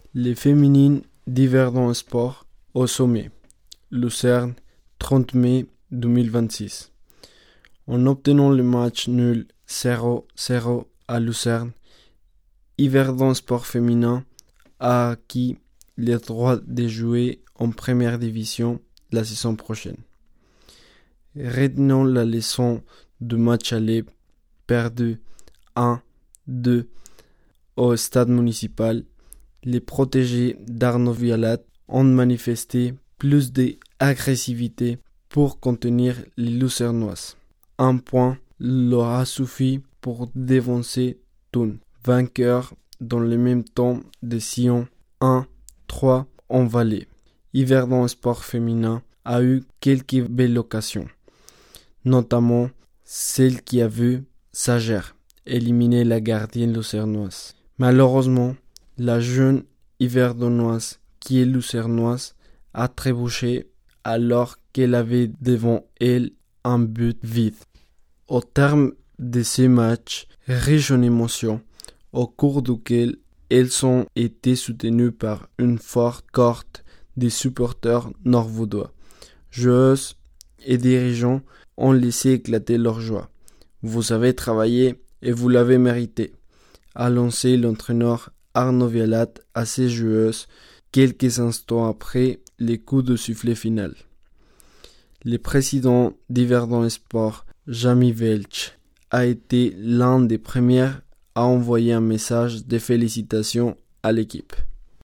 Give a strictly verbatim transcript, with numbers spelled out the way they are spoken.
Les féminines d'Yverdon Sport au sommet. Lucerne, trente mai deux mille vingt-six. En obtenant le match nul zéro zéro à Lucerne, Yverdon Sport féminin a acquis le droit de jouer en première division la saison prochaine. Retenons la leçon du match aller perdu un deux au stade municipal. Les protégés d'Arnaud Vialat ont manifesté plus d'agressivité pour contenir les Lucernoises. Un point leur a suffi pour défoncer Thun, vainqueur dans le même temps de Sion un trois en Valais. Yverdon Sport féminin a eu quelques belles occasions, notamment celle qui a vu Sagère éliminer la gardienne lucernoise. Malheureusement, la jeune Yverdonoise qui est lucernoise a trébuché alors qu'elle avait devant elle un but vide. Au terme de ces matchs riches en émotions, au cours duquel elles ont été soutenues par une forte cohorte des supporters nord-vaudois, joueuses et dirigeants ont laissé éclater leur joie. Vous avez travaillé et vous l'avez mérité, a lancé l'entraîneur Arnaud Vialat à ses joueuses quelques instants après les coups de sifflet final. Le président d'Yverdon Sport, Jamie Welch, a été l'un des premiers à envoyer un message de félicitations à l'équipe.